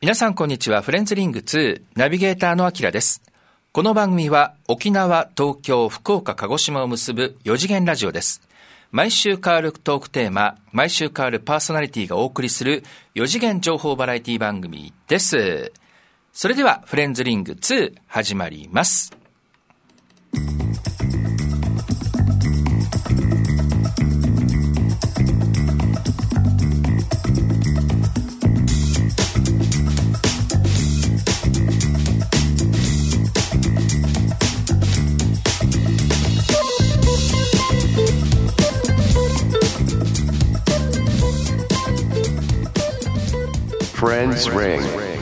皆さんこんにちは。フレンズリング2ナビゲーターのあきらです。この番組は沖縄、東京、福岡、鹿児島を結ぶ4次元ラジオです。毎週変わるトークテーマ、毎週変わるパーソナリティがお送りする4次元情報バラエティ番組です。それではフレンズリング2始まります。 Friends Ring。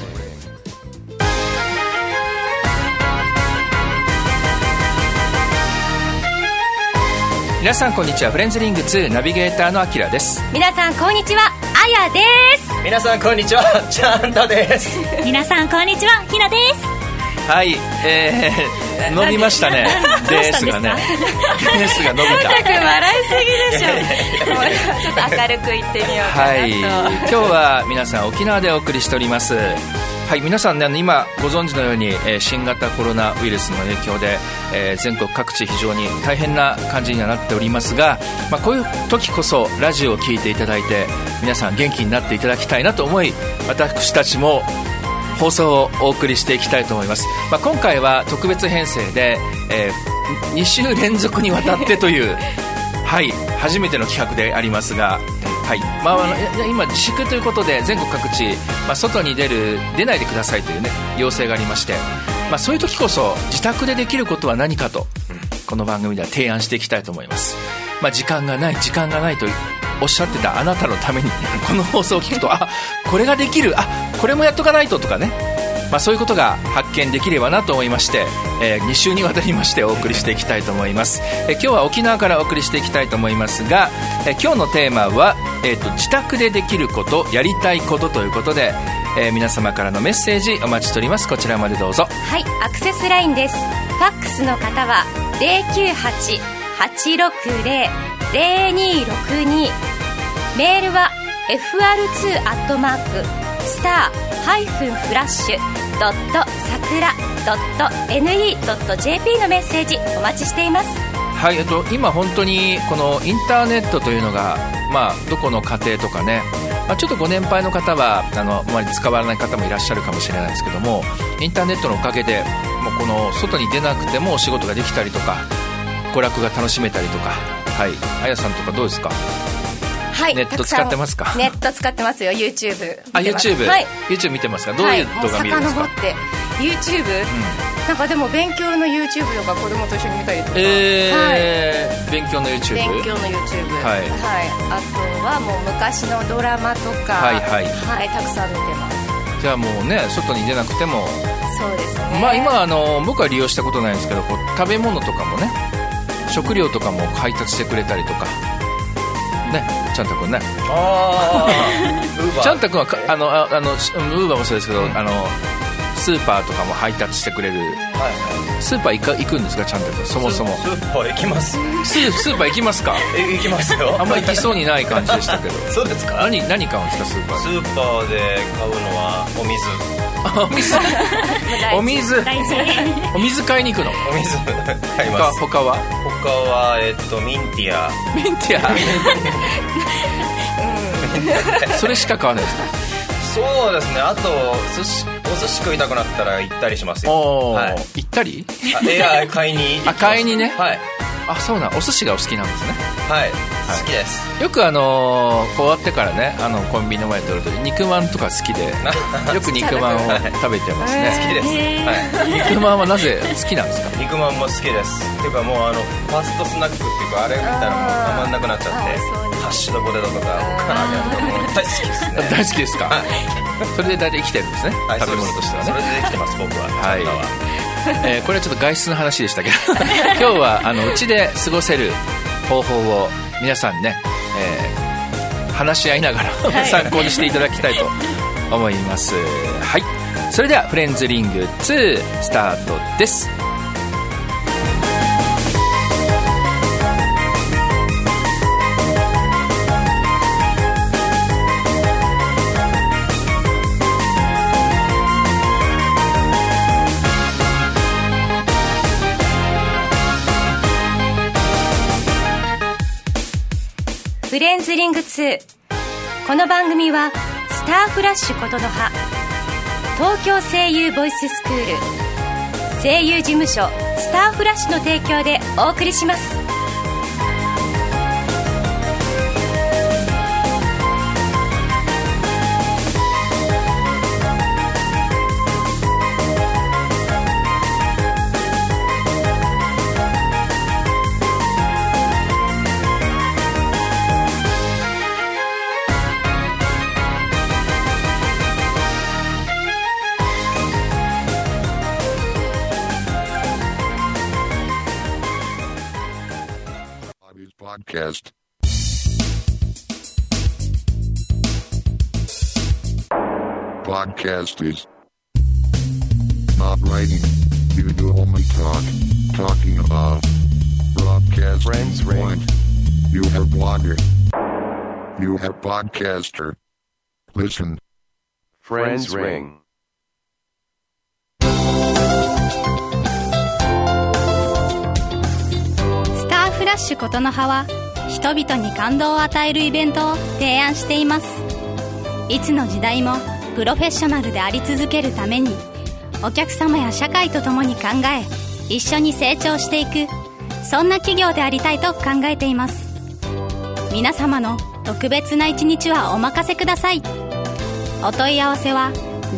皆さんこんにちは。フレンズリング2ナビゲーターのあきらです。 皆さんこんにちは、あやです。 皆さんこんにちは、ちゃんたです。 皆さんこんにちは、ひなです。 はい、伸びましたね。ですがね。ですが伸びた。 笑いすぎでしょ。ちょっと明るく言ってみようかなと。 はい、今日は皆さん沖縄でお送りしております。はい、皆さんね、今ご存知のように、新型コロナウイルスの影響で、全国各地非常に大変な感じにはなっておりますが、こういう時こそラジオを聞いていただいて皆さん元気になっていただきたいなと思い、私たちも放送をお送りしていきたいと思います。今回は特別編成で、2週連続にわたってというはい、初めての企画でありますが、はい、今自粛ということで全国各地、外に出ないでくださいという、ね、要請がありまして、そういう時こそ自宅でできることは何かとこの番組では提案していきたいと思います。時間がないとおっしゃってたあなたのためにこの放送を聞くとこれができる、これもやっとかないととかね、そういうことが発見できればなと思いまして、2週にわたりましてお送りしていきたいと思います。今日は沖縄からお送りしていきたいと思いますが、今日のテーマは、自宅でできること、やりたいことということで、皆様からのメッセージお待ちしております。こちらまでどうぞ。 はい、アクセスラインです。ファックスの方は 098-860-0262、メールは fr2-flash.sakura.ne.jp のメッセージお待ちしています。 はい、今本当にこのインターネットというのが、どこの家庭とかね、ちょっとご年配の方はあまり使わない方もいらっしゃるかもしれないですけども、インターネットのおかげでもうこの外に出なくてもお仕事ができたりとか娯楽が楽しめたりとか、はい、あやさんとかどうですか？ はい、 ネット使ってますか？ ネット使ってますよ。 YouTube YouTube、 はい、 YouTube 見てますか？どういう動画見るんですか？ もう遡って YouTube、なんかでも勉強の YouTube とか子供と一緒に見たりとか、 勉強の YouTube、 勉強の YouTube、 はい、 あとはもう昔のドラマとか、たくさん見てます。 じゃあもうね、外に出なくても、 そうですね。 今僕は利用したことないんですけど、食べ物とかもね、食料とかも配達してくれたりとかね、ちゃんたくんね、ちゃんたくんはウーバーもそうですけど、スーパーとかも配達してくれる、スーパー行くんですか？ちゃんたくんそもそもスーパー行きます。 スーパー行きますか？ 行きますよ。 あんまり行きそうにない感じでしたけどそうですか？ 何買うんですか？スーパーで買うのはお水お水買いに行くの？ お水買います。 他はミンティアそれしか買わないですか？ そうですね。あとお寿司食いたくなったら行ったりしますよ。 行ったり？ 買いに買いにね。 はい。 そうな、お寿司がお好きなんですね。 はい、好きです。 よくこう終わってからね、コンビニの前で撮ると肉まんとか好きでよく肉まんを食べてますね。 好きです、 肉まんはなぜ好きなんですか？ 肉まんも好きです。っていうかもうファストスナックっていうか、あれ見たらもうたまんなくなっちゃって、ハッシュドポテトとか唐揚げとかもう大好きですね。 大好きですか？それで大体生きてるんですね、食べ物としてはね。 それで生きてます僕は。 これはちょっと外出の話でしたけど今日はうちで過ごせる方法を皆さんね、話し合いながら参考にしていただきたいと思います。はい、それではフレンズリング2スタートです。 レンズリング2。この番組はスターフラッシュことの葉、東京声優ボイススクール、声優事務所スターフラッシュの提供でお送りします。 Podcast. Podcast is not writing. You do only talking about broadcast. Friends ring. You have blogger. You have podcaster. Listen. Friends ring. スターフラッシュことの葉は人々に感動を与えるイベントを提案しています。いつの時代もプロフェッショナルであり続けるために、お客様や社会と共に考え、一緒に成長していく、そんな企業でありたいと考えています。皆様の特別な一日はお任せください。お問い合わせは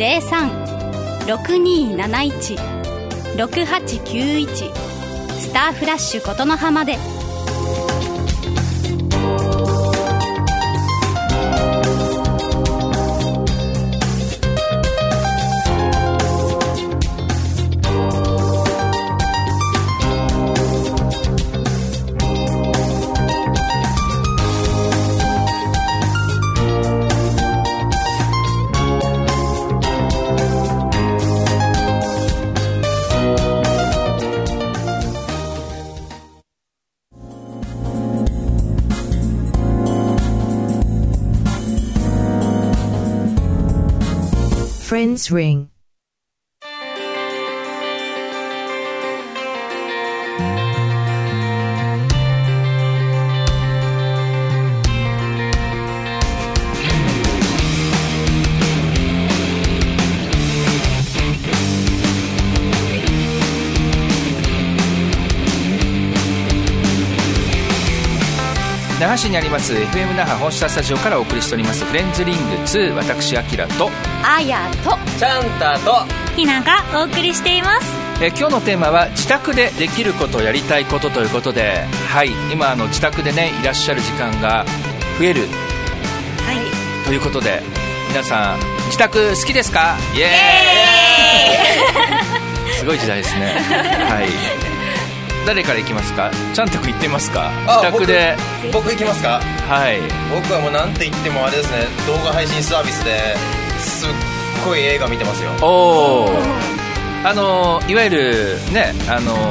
03-6271-6891 スターフラッシュことの葉まで。 Friends ring. 那覇市にあります FM 那覇本社スタジオからお送りしておりますフレンズリング2、私アキラとあやとチャンタとひながお送りしています。 今日のテーマは自宅でできることやりたいことということで、はい、今自宅でねいらっしゃる時間が増える、はい、ということで皆さん自宅好きですか？イエーイすごい時代ですね。はい、誰から行きますか？ちゃんたく行ってみますか？自宅で。 僕行きますか？ はい、 僕はもうなんて言ってもあれですね、動画配信サービスですっごい映画見てますよ。 おー、いわゆるね動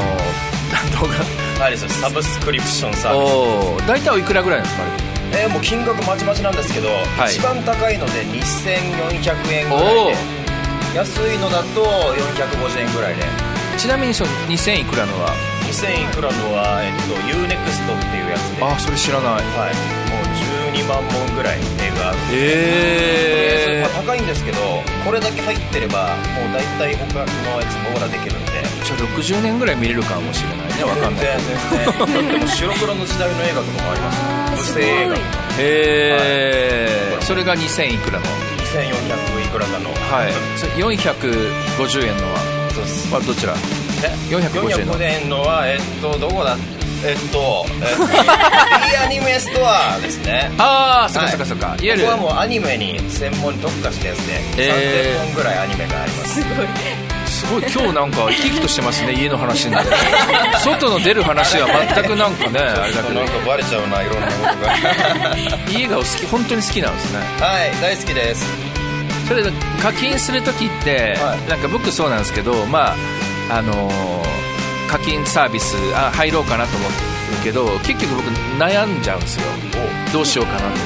画あれですよ、サブスクリプションサービス。 おー、大体おいくらぐらいなんですか？ もう金額まちまちなんですけど、はい、一番高いので2400円ぐらいで、安いのだと450円ぐらいで。 ちなみにその2000いくらのは 2000いくらのは、UNEXT っていうやつで。 あ、それ知らない。 はい、もう12万本ぐらい映画あるんで、高いんですけど、これだけ入ってればもう大体他のやつ網羅できるんで、 じゃあ60年ぐらい見れるかもしれないね。わかんない。 全然でも白黒の時代の映画とかもあります。無声映画とか。 へー、はい、それが2000いくらの 2400いくらかの、 はい、450円のは、そうです、まあ、どちら 450円のはどこだ、いいアニメストアですね。 ああ、そっかそっかそっか、 はい、いわゆるここはもうアニメに専門に特化したやつで、3000本ぐらいアニメがあります。 すごい今日なんか生き生きとしてますね。家の話になる外の出る話は全くなんかねあれだけど、 なんかバレちゃうな、いろんなことが家が本当に好きなんですね。 はい、大好きです。 それで課金するときって、はい、なんか僕そうなんですけど、まあ課金サービス入ろうかなと思うけど、結局僕悩んじゃうんですよ。どうしようかなと思って、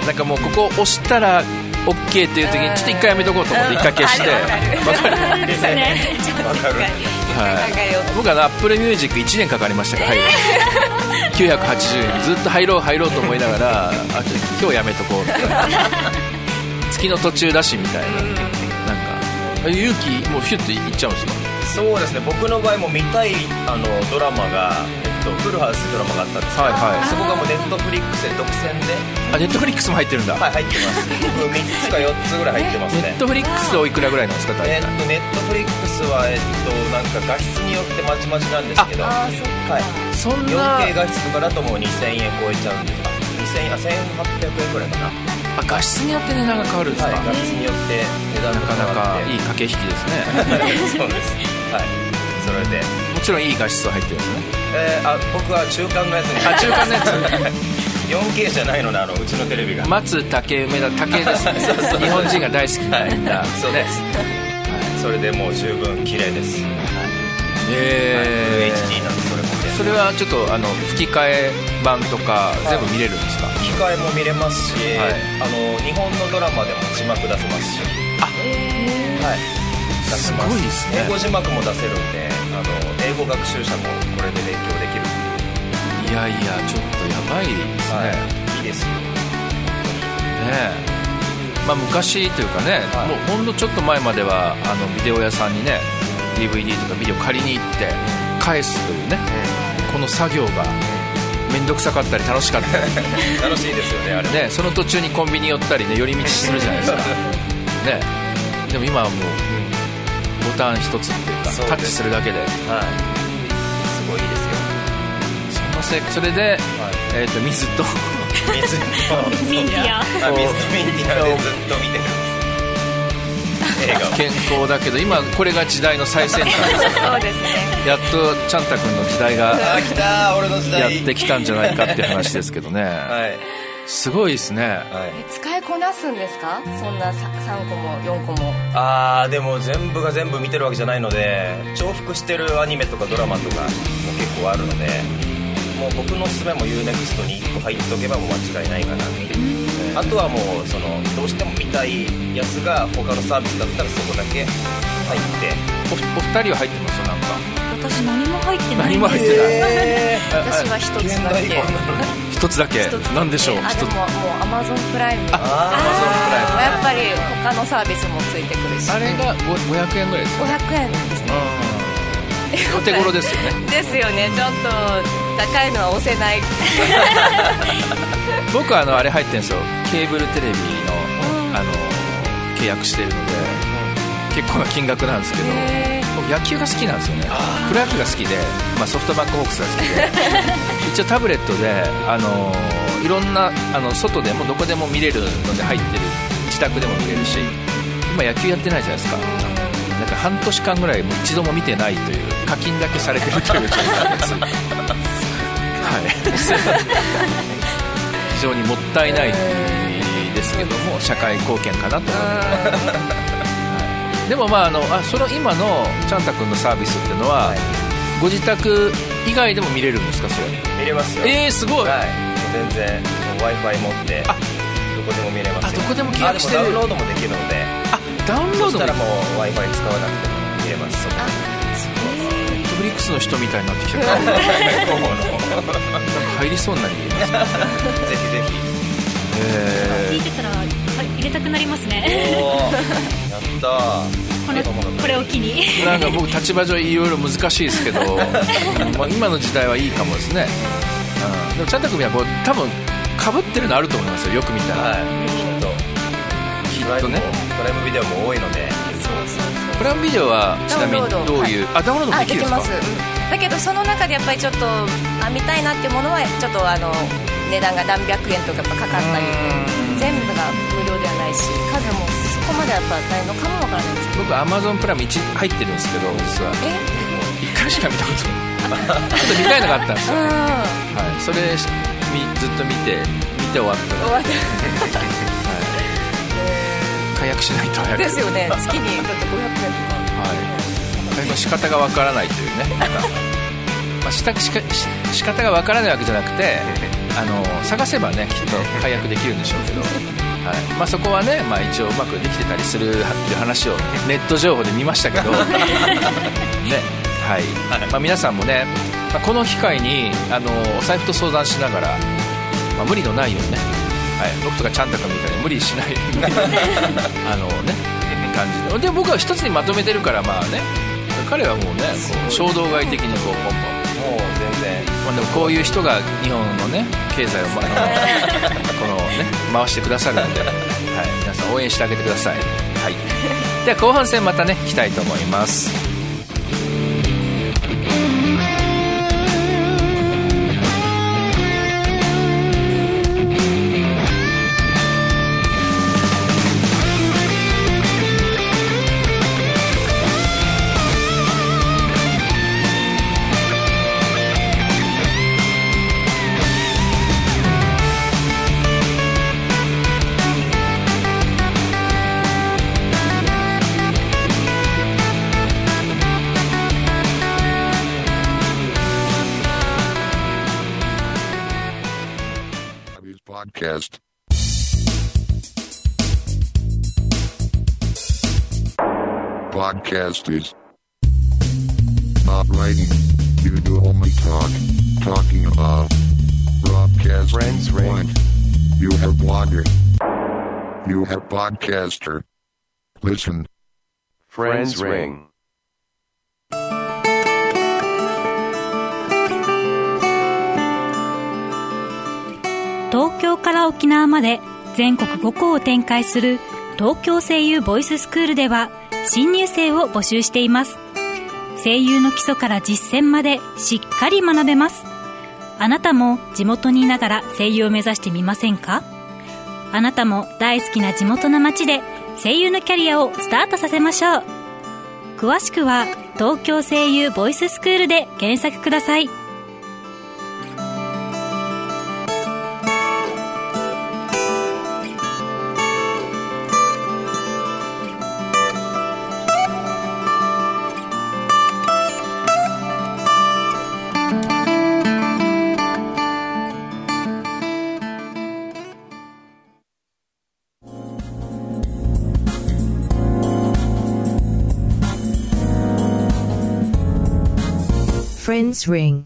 なんかもうここ押したら OK っていう時にちょっと一回やめとこうと思って一回消して。わかるわかる。 僕はApple Music 1年かかりましたから、980円ずっと入ろうと思いながら今日やめとこうみたいな月の途中だしみたいな、なんか勇気もうヒュッといっちゃうんですか？ そうですね、僕の場合も見たいドラマが、フルハウスドラマがあったんですけど、そこがもうネットフリックスで独占で。 ネットフリックスも入ってるんだ。 はい、入ってます。僕3つか4つぐらい入ってますね。 ネットフリックスおいくらぐらいなんですか？ ネットフリックスはなんか画質によってまちまちなんですけど、はい、 そんな 4K 画質とかだともう2000円超えちゃうんですか。1800円ぐらいかな。 画質によって値段が変わるんですか？ はい、画質によって値段が変わって、 なかなかいい駆け引きですね。 そうです。はい、それでもちろんいい画質は入ってるんですね。 僕は中間のやつに。 中間のやつ 4K じゃないので、うちのテレビが松竹梅田竹ですね。 そう日本人が大好きなみんな、 そうです、それでもう十分綺麗です。HD なんで、 それはちょっと吹き替え版とか全部見れるんですか？ 吹き替えも見れますし、日本のドラマでも字幕出せますし、はい、出せます。すごいですね。英語字幕も出せるんで、英語学習者もこれで勉強できる。 いやいや、ちょっとやばいですね。 いいですよね。昔というかね、もうほんのちょっと前まではビデオ屋さんにね DVD とかビデオ借りに行って返すというね、この作業が面倒くさかったり楽しかったり楽しいですよね、あれね。その途中にコンビニ寄ったりね、寄り道するじゃないですかね。でも今はもうボタン一つっていうかタッチするだけで、 すごいいいですよ。 それで、水とミンティアでずっと見てる映画。 健康だけど今これが時代の最先端そうですね。 やっとチャンタ君の時代が来た、俺の時代やってきたんじゃないかっていう話ですけどね。すごいですね。 使いこなすんですか？そんな3個も4個も。 でも全部が全部見てるわけじゃないので、重複してるアニメとかドラマとかも結構あるので、もう僕のおすすめも UNEXT に1個入っておけばもう間違いないかなっていう。あとはもうどうしても見たいやつが他のサービスだったらそこだけ入って。 お二人は入ってます？なんか私何も入ってない。 何も入ってない。 私は1つだけ。 1つだけ。何でしょう？ でももう Amazon プライム。 Amazon プライム。 やっぱり他のサービスもついてくるし。 あれが500円ぐらいですか ？500円ですね。 お手頃ですよね。 ですよね。ちょっと高いのは押せない。 僕はあれ入ってるんですよ。ケーブルテレビの契約してるので結構な金額なんですけど、僕野球が好きなんですよね。プロ野球が好きで、ソフトバンクホークスが好きで一応タブレットでいろんな外でもどこでも見れるので入ってる。自宅でも見れるし、今野球やってないじゃないですか。なんか半年間ぐらいもう一度も見てないという、課金だけされてるという状態です。非常にもったいないですけども、社会貢献かなと思います。でもその今のチャンタ君のサービスっていうのは、ご自宅以外でも見れるんですか？それ見れますよ。 すごい。 全然 Wi-Fi 持ってどこでも見れますよ。 どこでも契約してる。 でもダウンロードもできるので。 ダウンロードもそしたらもう Wi-Fi 使わなくても見れます。 ネットフリックスの人みたいになってきたから入りそうになります、ね、 ぜひぜひ聞いてたら入れたくなりますね。 やったこれを機になんか僕立場上いろいろ難しいですけど今の時代はいいかもですね。でもチャンタ君は多分被ってるのあると思いますよ。よく見たら、きっとね。 プライムビデオも多いので。 プライムビデオはちなみにどういう、ダウンロードもできるんですか？ できます。だけどその中でやっぱりちょっと見たいなっていうものはちょっと値段が何百円とかかかったり、全部が無料ではないし、数もそこまでやっぱないのかもわからないですけど。 僕 Amazon プライム1入ってるんですけど、実は1回しか見たことないちょっと見たいのがあったんですよ、それずっと見て終わった解約しないと早くですよね。月にだって500円とか、 仕方がわからないというね仕方がわからないわけじゃなくて探せばねきっと解約できるんでしょうけど、そこはね、一応うまくできてたりするっていう話をネット情報で見ましたけどね、 はい皆さんもね、この機会にお財布と相談しながら、無理のないようにね、僕とかちゃんたかみたいに無理しない感じで僕は一つにまとめてるから、彼はもうね衝動買い的にこうポンポン、 もう全然、 でもこういう人が日本のね経済をこのね回してくださるんで、皆さん応援してあげてください。では後半戦またね来たいと思います。 Podcast. Podcast is not writing. You do only talking about broadcast. Friends ring. You have blogger. You have podcaster. Listen. Friends ring. 東京から沖縄まで全国5校を展開する東京声優ボイススクールでは新入生を募集しています。声優の基礎から実践までしっかり学べます。あなたも地元にいながら声優を目指してみませんか？あなたも大好きな地元の街で声優のキャリアをスタートさせましょう。詳しくは東京声優ボイススクールで検索ください。 Friends ring.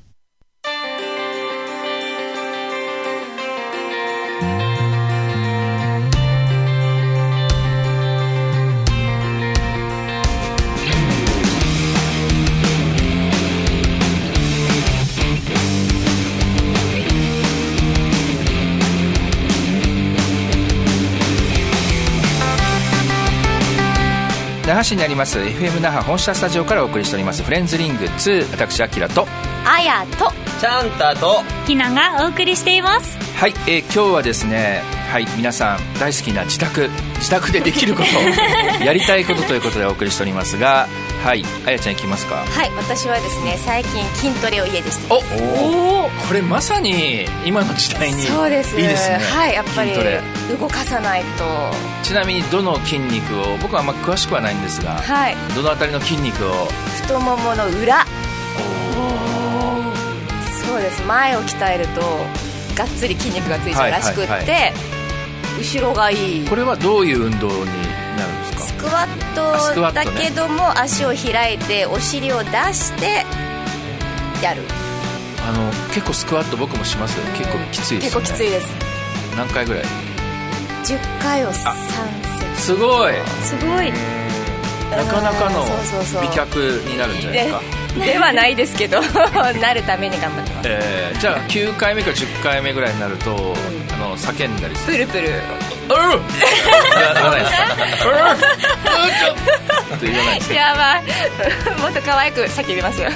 那覇市にあります FM 那覇本社スタジオからお送りしておりますフレンズリング2、私アキラとあやとチャンタとひながお送りしています。 はい、今日はですね、皆さん大好きな自宅でできることやりたいことということでお送りしておりますが、あやちゃんいきますか。 私はですね、最近筋トレを家でしてます。 これまさに今の時代にいいですね。 そうです。やっぱり動かさないと。 ちなみにどの筋肉を、僕はあんま詳しくはないんですが、どのあたりの筋肉を？ 太ももの裏。そうです。前を鍛えるとがっつり筋肉がついちゃうらしくって、後ろがいい。 これはどういう運動になるんですか？ スクワットだけども、足を開いてお尻を出してやる。 結構スクワット僕もしますけど、結構きついですね。 結構きついです。 何回ぐらい ？10回を3セット。 すごいなかなかの美脚になるんじゃないですか。 ではないですけどなるために頑張ってます。 じゃあ9回目か10回目ぐらいになると、叫んだりする。 プルプル言わないですか？って言わないですか？ やばいもっと可愛く叫びますよ。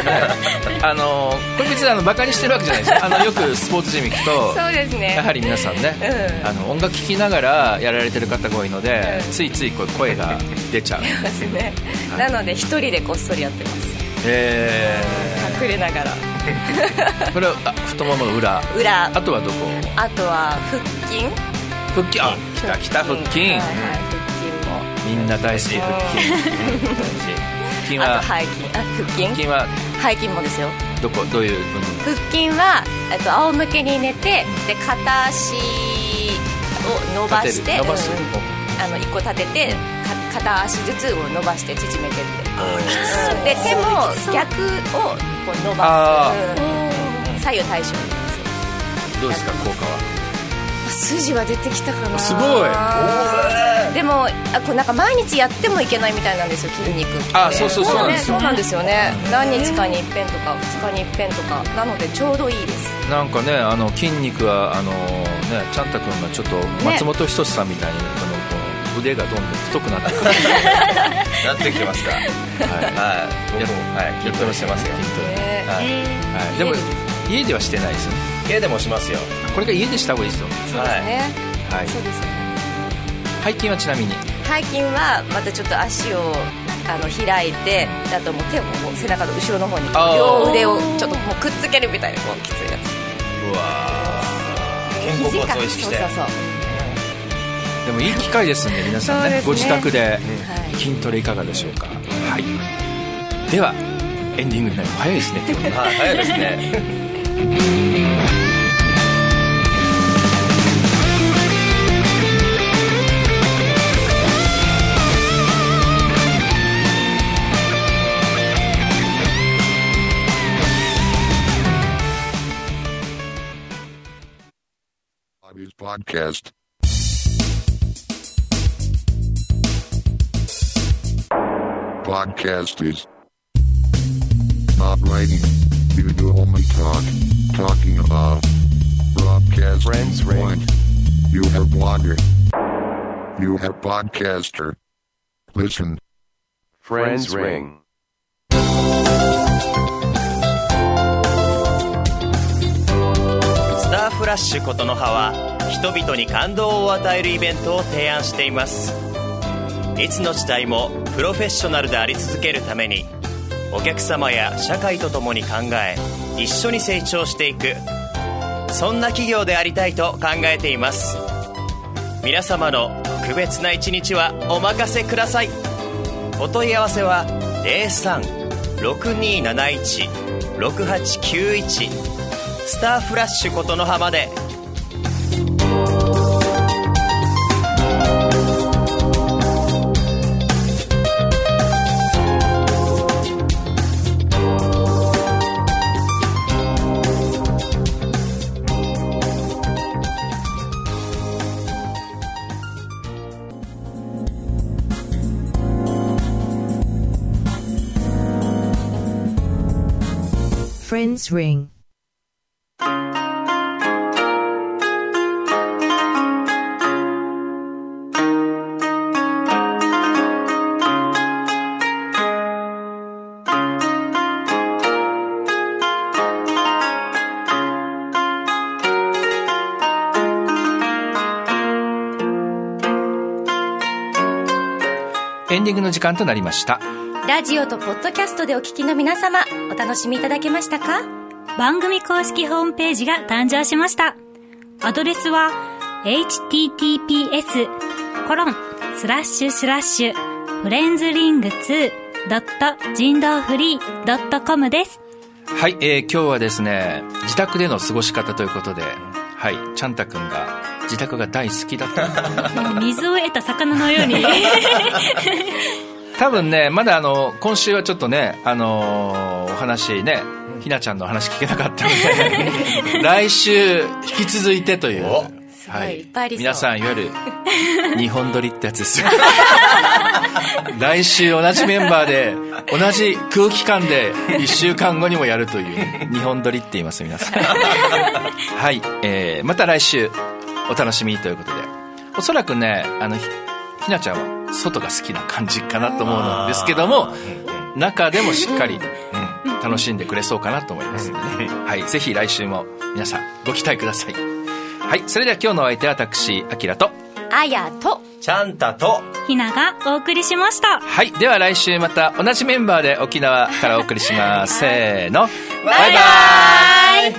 これ別にバカにしてるわけじゃないですよ。よくスポーツジム行くとそうですね、 やはり皆さんね、音楽聴きながらやられてる方が多いので、ついつい声が出ちゃうですね。なので一人でこっそりやってます。隠れながらこれは太ももの裏。あとはどこ？ あとは腹筋。 来た腹筋。 腹筋もみんな大好き。腹筋腹筋は腹筋は背筋もですよ。 どういう運動？ 腹筋は仰向けに寝て、で片足を伸ばして、1個立てて片足ずつを伸ばして縮めてってで手も逆をこう伸ばす、左右対称にどうですか効果は？ 筋は出てきたかな。 すごい。 でもこうなんか毎日やってもいけないみたいなんですよ、筋肉って。そうなんですよね。何日かに一遍とか2日に一遍とかなのでちょうどいいです。 なんかね筋肉はちゃんたくんがちょっと松本人志さんみたいに腕がどんどん太くなってくるなってきてますか？はい僕も筋トレしてますよ。 でも家ではしてないですよね。 家でもしますよ。 これが家でした方がいいですよ。 そうですね。はい。そうですね。 背筋はちなみに？ 背筋はまたちょっと足を開いて、あともう手をもう背中の後ろの方に両腕をちょっともうくっつけるみたいなこうきついやつ。 うわ肩甲骨を意識して。 そうでもいい機会ですんで皆さん ねご自宅で筋トレいかがでしょうか。はい。ではエンディングになる。早いですね今日ね。 早いですね。 Bobby's podcast. Podcast is not writing. You do only talking about broadcast. Friends ring. You have blogger. You have podcaster. Listen. Friends ring. スターフラッシュことの葉は人々に感動を与えるイベントを提案しています。いつの時代もプロフェッショナルであり続けるためにお客様や社会と共に考え一緒に成長していく、そんな企業でありたいと考えています。皆様の特別な一日はお任せください。お問い合わせは 03-6271-6891 スターフラッシュことの葉まで。 Friends ring. エンディングの時間となりました。 ラジオとポッドキャストでお聞きの皆様、お楽しみいただけましたか？ 番組公式ホームページが誕生しました。アドレスは https://friendsring2.jindofree.com です。 はい、今日はですね自宅での過ごし方ということで、はい、ちゃんたくんが自宅が大好きだったもう水を得た魚のように多分ねまだ今週はちょっとねお話ねひなちゃんの話聞けなかったので来週引き続いてという、はい、皆さんいわゆる2本撮りってやつですよ来週同じメンバーで同じ空気感で1週間後にもやるという2本撮りって言います皆さんはい、また来週お楽しみということで、おそらくねひなちゃんは外が好きな感じかなと思うんですけども、中でもしっかり、楽しんでくれそうかなと思いますのでね、はい、ぜひ来週も皆さんご期待ください。はい、それでは今日のお相手は私あきらとあやとちゃんたとひながお送りしました。 はい、では来週また同じメンバーで沖縄からお送りしますせーのバイバイ。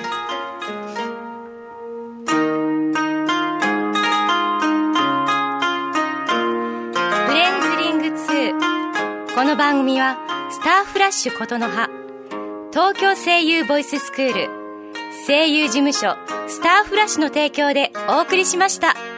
この番組はスターフラッシュことの葉、東京声優ボイススクール、声優事務所スターフラッシュの提供でお送りしました。